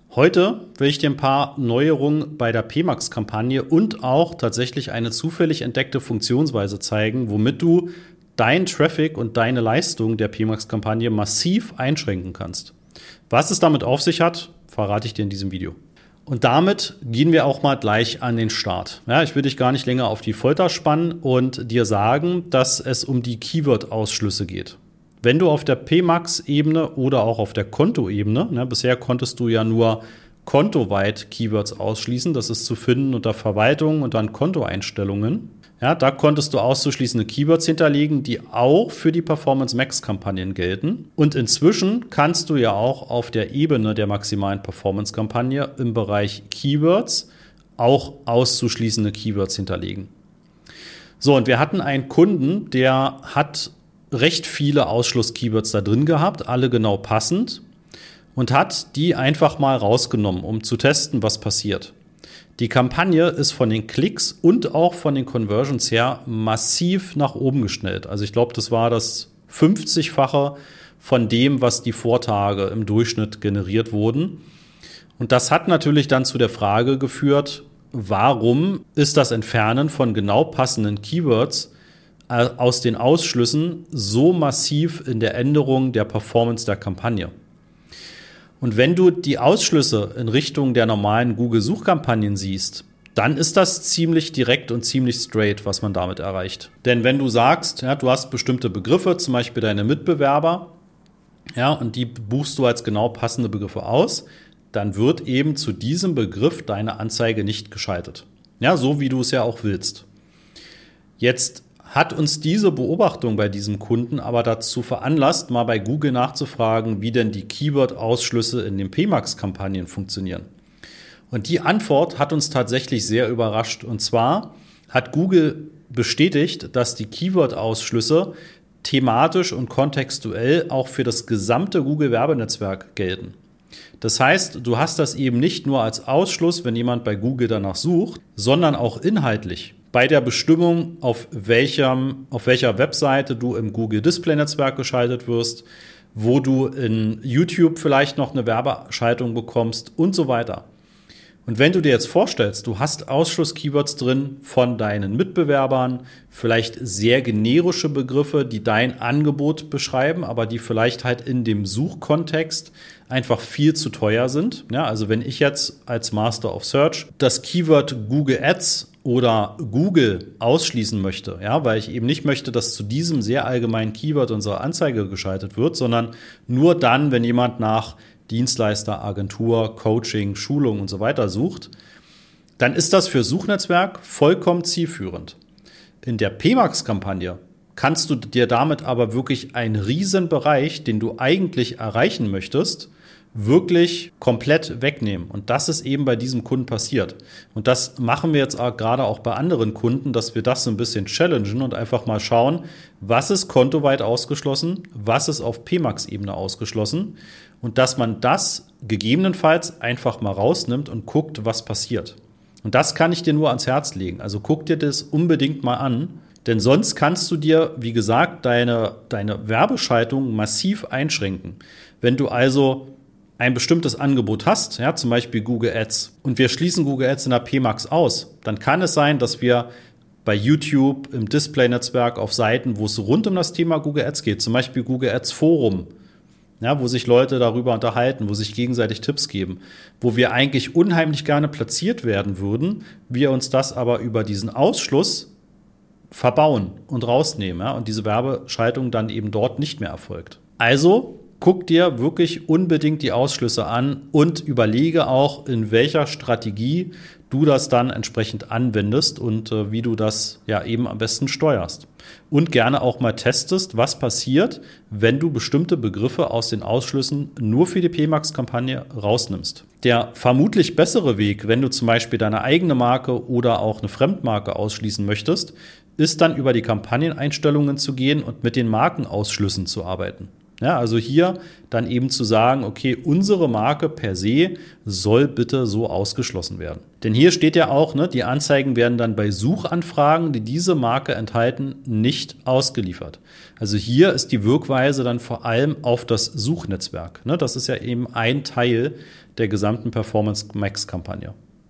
Heute will ich dir ein paar Neuerungen bei der PMax-Kampagne und auch tatsächlich eine zufällig entdeckte Funktionsweise zeigen, womit du deinen Traffic und deine Leistung der PMax-Kampagne massiv einschränken kannst. Was es damit auf sich hat, verrate ich dir in diesem Video. Und damit gehen wir auch mal gleich an den Start. Ja, ich will dich gar nicht länger auf die Folter spannen und dir sagen, dass es um die Keyword-Ausschlüsse geht. Wenn du auf der PMax-Ebene oder auch auf der Konto-Ebene, bisher konntest du ja nur kontoweit Keywords ausschließen, das ist zu finden unter Verwaltung und dann Kontoeinstellungen. Ja, da konntest du auszuschließende Keywords hinterlegen, die auch für die Performance Max-Kampagnen gelten. Und inzwischen kannst du ja auch auf der Ebene der maximalen Performance-Kampagne im Bereich Keywords auch auszuschließende Keywords hinterlegen. So, und wir hatten einen Kunden, der hat recht viele Ausschluss-Keywords da drin gehabt, alle genau passend, und hat die einfach mal rausgenommen, um zu testen, was passiert. Die Kampagne ist von den Klicks und auch von den Conversions her massiv nach oben geschnellt. Also ich glaube, das war das 50-fache von dem, was die Vortage im Durchschnitt generiert wurden. Und das hat natürlich dann zu der Frage geführt, warum ist das Entfernen von genau passenden Keywords aus den Ausschlüssen so massiv in der Änderung der Performance der Kampagne? Und wenn du die Ausschlüsse in Richtung der normalen Google-Suchkampagnen siehst, dann ist das ziemlich direkt und ziemlich straight, was man damit erreicht. Denn wenn du sagst, ja, du hast bestimmte Begriffe, zum Beispiel deine Mitbewerber, ja, und die buchst du als genau passende Begriffe aus, dann wird eben zu diesem Begriff deine Anzeige nicht geschaltet. Ja, so wie du es ja auch willst. Jetzt hat uns diese Beobachtung bei diesem Kunden aber dazu veranlasst, mal bei Google nachzufragen, wie denn die Keyword-Ausschlüsse in den PMax-Kampagnen funktionieren. Und die Antwort hat uns tatsächlich sehr überrascht. Und zwar hat Google bestätigt, dass die Keyword-Ausschlüsse thematisch und kontextuell auch für das gesamte Google-Werbenetzwerk gelten. Das heißt, du hast das eben nicht nur als Ausschluss, wenn jemand bei Google danach sucht, sondern auch inhaltlich. Bei der Bestimmung, auf welcher Webseite du im Google-Display-Netzwerk geschaltet wirst, wo du in YouTube vielleicht noch eine Werbeschaltung bekommst und so weiter. Und wenn du dir jetzt vorstellst, du hast Ausschluss-Keywords drin von deinen Mitbewerbern, vielleicht sehr generische Begriffe, die dein Angebot beschreiben, aber die vielleicht halt in dem Suchkontext einfach viel zu teuer sind. Ja, also wenn ich jetzt als Master of Search das Keyword Google Ads oder Google ausschließen möchte, ja, weil ich eben nicht möchte, dass zu diesem sehr allgemeinen Keyword unsere Anzeige geschaltet wird, sondern nur dann, wenn jemand nach Dienstleister, Agentur, Coaching, Schulung und so weiter sucht, dann ist das für Suchnetzwerk vollkommen zielführend. In der PMax-Kampagne kannst du dir damit aber wirklich einen riesen Bereich, den du eigentlich erreichen möchtest, wirklich komplett wegnehmen. Und das ist eben bei diesem Kunden passiert. Und das machen wir jetzt gerade auch bei anderen Kunden, dass wir das so ein bisschen challengen und einfach mal schauen, was ist kontoweit ausgeschlossen, was ist auf PMax-Ebene ausgeschlossen und dass man das gegebenenfalls einfach mal rausnimmt und guckt, was passiert. Und das kann ich dir nur ans Herz legen. Also guck dir das unbedingt mal an, denn sonst kannst du dir, wie gesagt, deine Werbeschaltung massiv einschränken. Wenn du also ein bestimmtes Angebot hast, ja, zum Beispiel Google Ads, und wir schließen Google Ads in der PMax aus, dann kann es sein, dass wir bei YouTube im Display-Netzwerk auf Seiten, wo es rund um das Thema Google Ads geht, zum Beispiel Google Ads Forum, ja, wo sich Leute darüber unterhalten, wo sich gegenseitig Tipps geben, wo wir eigentlich unheimlich gerne platziert werden würden, wir uns das aber über diesen Ausschluss verbauen und rausnehmen, ja, und diese Werbeschaltung dann eben dort nicht mehr erfolgt. Also guck dir wirklich unbedingt die Ausschlüsse an und überlege auch, in welcher Strategie du das dann entsprechend anwendest und wie du das ja eben am besten steuerst. Und gerne auch mal testest, was passiert, wenn du bestimmte Begriffe aus den Ausschlüssen nur für die PMax-Kampagne rausnimmst. Der vermutlich bessere Weg, wenn du zum Beispiel deine eigene Marke oder auch eine Fremdmarke ausschließen möchtest, ist dann über die Kampagneneinstellungen zu gehen und mit den Markenausschlüssen zu arbeiten. Ja, also hier dann eben zu sagen, okay, unsere Marke per se soll bitte so ausgeschlossen werden. Denn hier steht ja auch, die Anzeigen werden dann bei Suchanfragen, die diese Marke enthalten, nicht ausgeliefert. Also hier ist die Wirkweise dann vor allem auf das Suchnetzwerk. Das ist ja eben ein Teil der gesamten Performance Max Kampagne.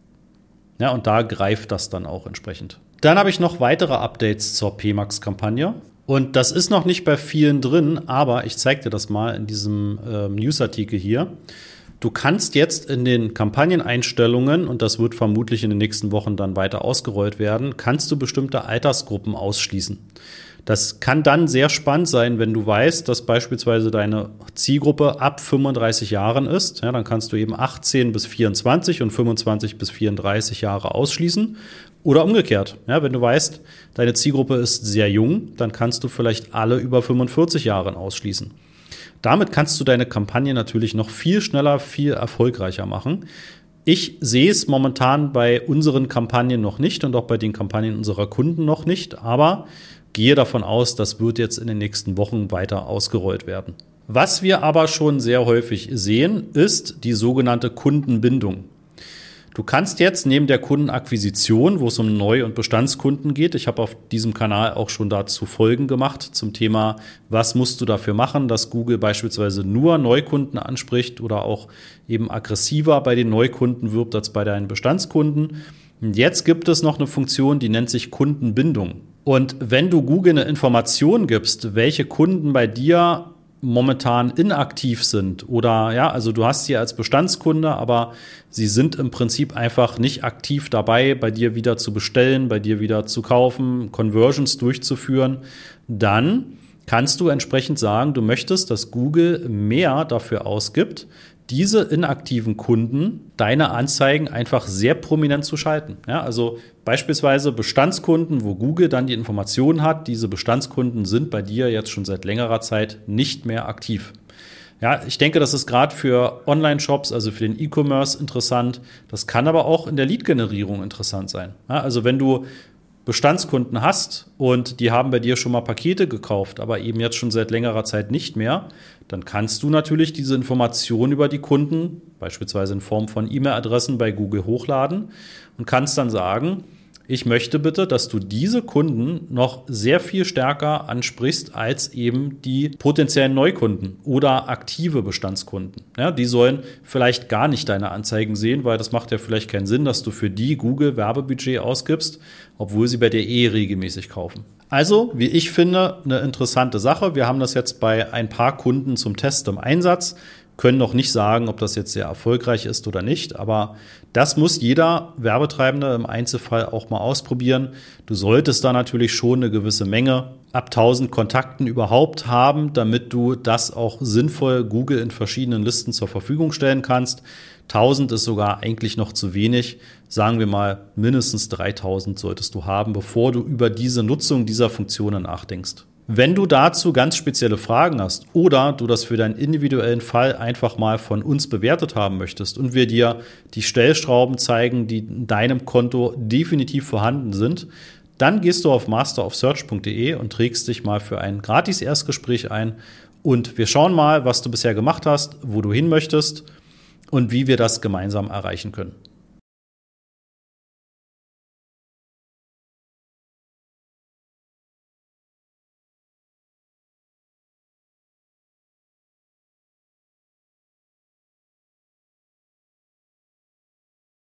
Ja, und da greift das dann auch entsprechend. Dann habe ich noch weitere Updates zur PMax Kampagne. Und das ist noch nicht bei vielen drin, aber ich zeige dir das mal in diesem Newsartikel hier. Du kannst jetzt in den Kampagneneinstellungen, und das wird vermutlich in den nächsten Wochen dann weiter ausgerollt werden, kannst du bestimmte Altersgruppen ausschließen. Das kann dann sehr spannend sein, wenn du weißt, dass beispielsweise deine Zielgruppe ab 35 Jahren ist. Ja, dann kannst du eben 18 bis 24 und 25 bis 34 Jahre ausschließen. Oder umgekehrt, ja, wenn du weißt, deine Zielgruppe ist sehr jung, dann kannst du vielleicht alle über 45 Jahren ausschließen. Damit kannst du deine Kampagne natürlich noch viel schneller, viel erfolgreicher machen. Ich sehe es momentan bei unseren Kampagnen noch nicht und auch bei den Kampagnen unserer Kunden noch nicht, aber gehe davon aus, das wird jetzt in den nächsten Wochen weiter ausgerollt werden. Was wir aber schon sehr häufig sehen, ist die sogenannte Kundenbindung. Du kannst jetzt neben der Kundenakquisition, wo es um Neu- und Bestandskunden geht, ich habe auf diesem Kanal auch schon dazu Folgen gemacht zum Thema, was musst du dafür machen, dass Google beispielsweise nur Neukunden anspricht oder auch eben aggressiver bei den Neukunden wirbt als bei deinen Bestandskunden. Und jetzt gibt es noch eine Funktion, die nennt sich Kundenbindung. Und wenn du Google eine Information gibst, welche Kunden bei dir momentan inaktiv sind oder ja, also du hast sie als Bestandskunde, aber sie sind im Prinzip einfach nicht aktiv dabei, bei dir wieder zu bestellen, bei dir wieder zu kaufen, Conversions durchzuführen, dann kannst du entsprechend sagen, du möchtest, dass Google mehr dafür ausgibt, diese inaktiven Kunden deine Anzeigen einfach sehr prominent zu schalten. Ja, also beispielsweise Bestandskunden, wo Google dann die Informationen hat, diese Bestandskunden sind bei dir jetzt schon seit längerer Zeit nicht mehr aktiv. Ja, ich denke, das ist gerade für Online-Shops, also für den E-Commerce interessant. Das kann aber auch in der Lead-Generierung interessant sein. Ja, also wenn du Bestandskunden hast und die haben bei dir schon mal Pakete gekauft, aber eben jetzt schon seit längerer Zeit nicht mehr, dann kannst du natürlich diese Informationen über die Kunden, beispielsweise in Form von E-Mail-Adressen bei Google hochladen und kannst dann sagen, ich möchte bitte, dass du diese Kunden noch sehr viel stärker ansprichst als eben die potenziellen Neukunden oder aktive Bestandskunden. Ja, die sollen vielleicht gar nicht deine Anzeigen sehen, weil das macht ja vielleicht keinen Sinn, dass du für die Google Werbebudget ausgibst, obwohl sie bei dir regelmäßig kaufen. Also, wie ich finde, eine interessante Sache. Wir haben das jetzt bei ein paar Kunden zum Test im Einsatz, können noch nicht sagen, ob das jetzt sehr erfolgreich ist oder nicht, aber das muss jeder Werbetreibende im Einzelfall auch mal ausprobieren. Du solltest da natürlich schon eine gewisse Menge ab 1000 Kontakten überhaupt haben, damit du das auch sinnvoll Google in verschiedenen Listen zur Verfügung stellen kannst. 1000 ist sogar eigentlich noch zu wenig. Sagen wir mal, mindestens 3000 solltest du haben, bevor du über diese Nutzung dieser Funktionen nachdenkst. Wenn du dazu ganz spezielle Fragen hast oder du das für deinen individuellen Fall einfach mal von uns bewertet haben möchtest und wir dir die Stellschrauben zeigen, die in deinem Konto definitiv vorhanden sind, dann gehst du auf masterofsearch.de und trägst dich mal für ein gratis Erstgespräch ein und wir schauen mal, was du bisher gemacht hast, wo du hin möchtest und wie wir das gemeinsam erreichen können.